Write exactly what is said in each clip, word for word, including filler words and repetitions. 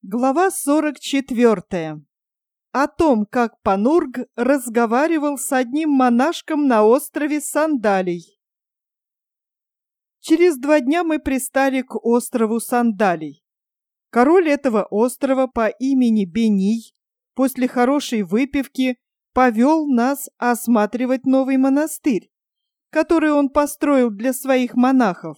Глава сорок четвёртая. О том, как Панург разговаривал с одним монашком на острове Сандалий. Через два дня мы пристали к острову Сандалий. Король этого острова по имени Бений после хорошей выпивки повел нас осматривать новый монастырь, который он построил для своих монахов.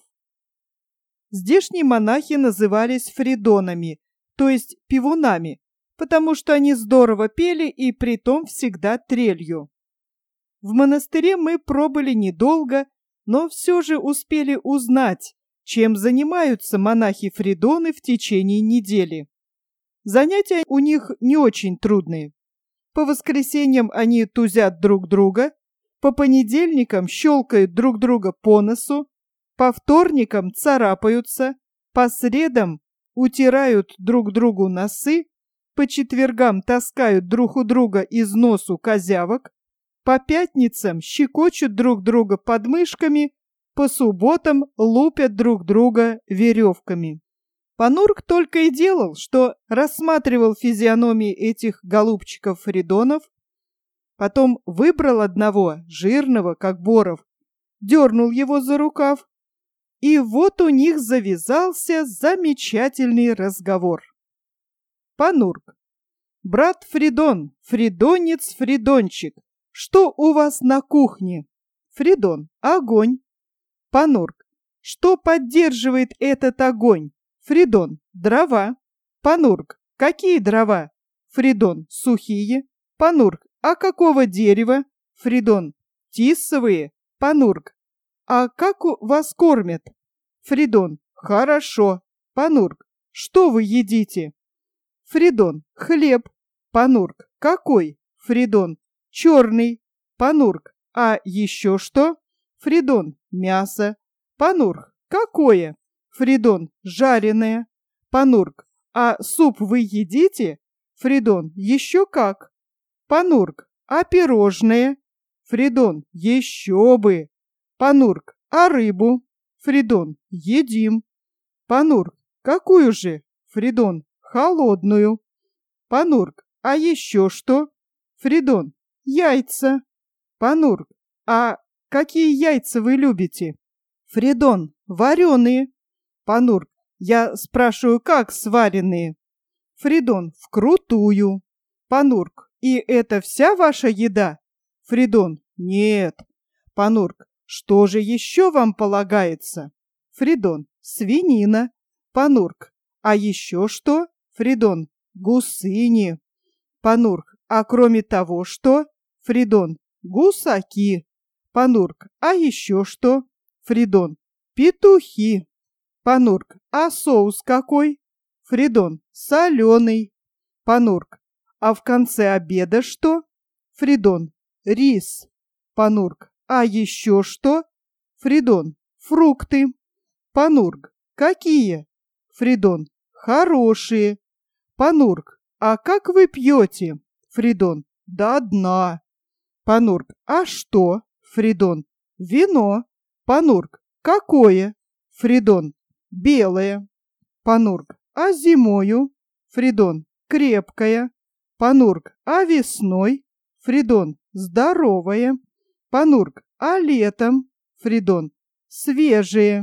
Здешние монахи назывались фридонами, то есть певунами, потому что они здорово пели и притом всегда трелью. В монастыре мы пробыли недолго, но все же успели узнать, чем занимаются монахи-фридоны в течение недели. Занятия у них не очень трудные. По воскресеньям они тузят друг друга, по понедельникам щелкают друг друга по носу, по вторникам царапаются, по средам утирают друг другу носы, по четвергам таскают друг у друга из носу козявок, по пятницам щекочут друг друга подмышками, по субботам лупят друг друга веревками. Панург только и делал, что рассматривал физиономии этих голубчиков-фридонов, потом выбрал одного, жирного, как боров, дернул его за рукав, и вот у них завязался замечательный разговор. Панург: брат Фридон, фридонец, фридончик, что у вас на кухне? Фридон: огонь. Панург: что поддерживает этот огонь? Фридон: дрова. Панург: какие дрова? Фридон: сухие. Панург: а какого дерева? Фридон: тисовые. Панург: а как вас кормят? Фридон: хорошо. Панург: что вы едите? Фридон: хлеб. Панург: какой? Фридон: черный. Панург: а еще что? Фридон: мясо. Панург: какое? Фридон: жареное. Панург: а суп вы едите? Фридон: еще как. Панург: а пирожное? Фридон: еще бы. Панург: а рыбу? Фридон: едим. Панург: какую же? Фридон: холодную. Панург: а еще что? Фридон: яйца. Панург: а какие яйца вы любите? Фридон: вареные. Панург: я спрашиваю, как сваренные? Фридон: вкрутую. Панург: и это вся ваша еда? Фридон: нет. Панург: что же еще вам полагается? Фридон: свинина. Панург: а еще что? Фридон: гусыни. Панург: а кроме того что? Фридон: гусаки. Панург: а еще что? Фридон: петухи. Панург: а соус какой? Фридон: соленый. Панург: а в конце обеда что? Фридон: рис. Панург: а еще что? Фридон: фрукты. Панург: какие? Фридон: хорошие. Панург: а как вы пьете? Фридон: до дна. Панург: а что? Фридон: вино. Панург: какое? Фридон: белое. Панург: а зимою? Фридон: крепкое. Панург: а весной? Фридон: здоровое. Панург: а летом? Фридон: свежее.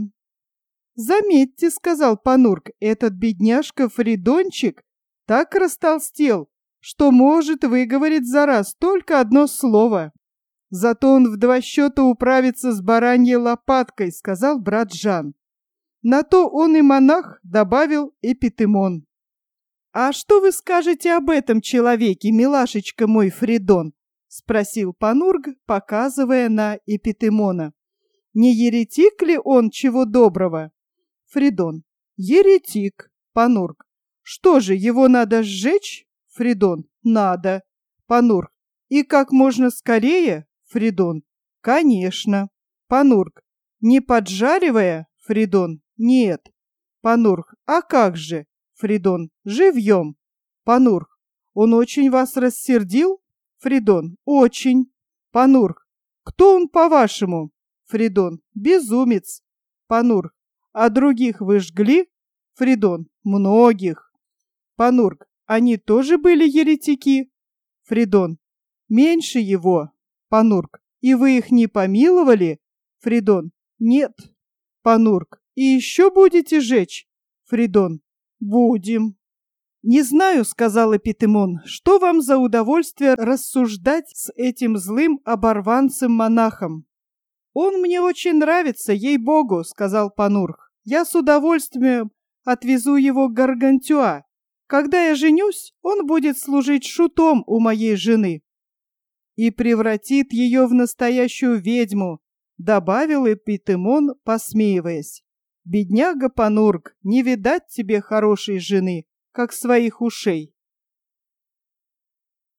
Заметьте, сказал Панург, этот бедняжка Фридончик так растолстел, что может выговорить за раз только одно слово. Зато он в два счета управится с бараньей лопаткой, сказал брат Жан. На то он и монах, добавил Эпитемон. А что вы скажете об этом человеке, милашечка мой Фридон? Спросил Панург, показывая на Эпитемона. Не еретик ли он чего доброго? Фридон: еретик. Панург: что же, его надо сжечь? Фридон: надо. Панург: и как можно скорее? Фридон: конечно. Панург: не поджаривая? Фридон: нет. Панург: а как же? Фридон: живьем. Панург: он очень вас рассердил? Фридон: очень. Панург: кто он, по-вашему? Фридон: безумец. Панург: а других вы жгли? Фридон: многих. Панург: они тоже были еретики? Фридон: меньше его. Панург: и вы их не помиловали? Фридон: нет. Панург: и еще будете жечь? Фридон: будем. Не знаю, сказал Эпитемон, что вам за удовольствие рассуждать с этим злым оборванцем-монахом. Он мне очень нравится, ей-богу, сказал Панург. Я с удовольствием отвезу его к Гаргантюа. Когда я женюсь, он будет служить шутом у моей жены и превратит ее в настоящую ведьму, добавил Эпитемон, посмеиваясь. Бедняга Панург, не видать тебе хорошей жены, как своих ушей.